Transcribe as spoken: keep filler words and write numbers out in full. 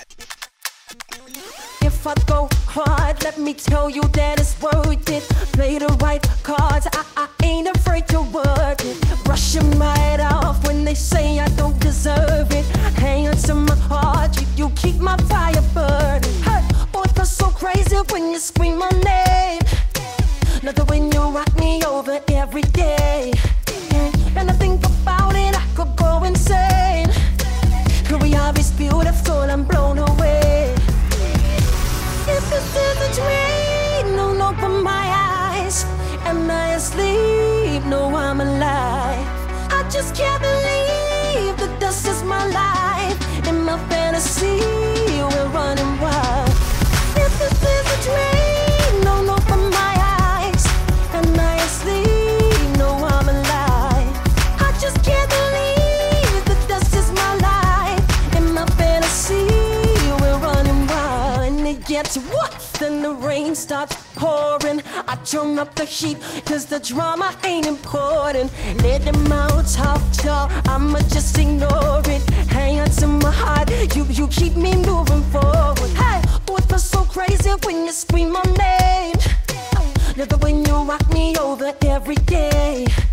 If I go hard, let me tell you that it's worth it. Play the right cards, I, I ain't afraid to work it. Brush your mind off when they say I don't deserve it. Hang on to my heart, you, you keep my fire burning. Hey, boy, it feels so crazy when you scream my name. Another when you rock me over every day. And I think about it, I could go insane. We are is beautiful, I'm blown away. If this is a dream, don't open my eyes. Am I asleep? No, I'm alive. I just can't believe that this is my life. In my fantasy, we're running wild. If this is a dream, don't open my eyes. Am I asleep? No, I'm alive. I just can't believe that this is my life. In my fantasy, we're running wild. And it gets what? Then the rain starts pouring. I turn up the heat, cause the drama ain't important. Let them out talk, y'all, I'ma just ignore it. Hang on to my heart, you, you keep me moving forward. Hey, oh, it feels so crazy when you scream my name. Never when you rock me over every day.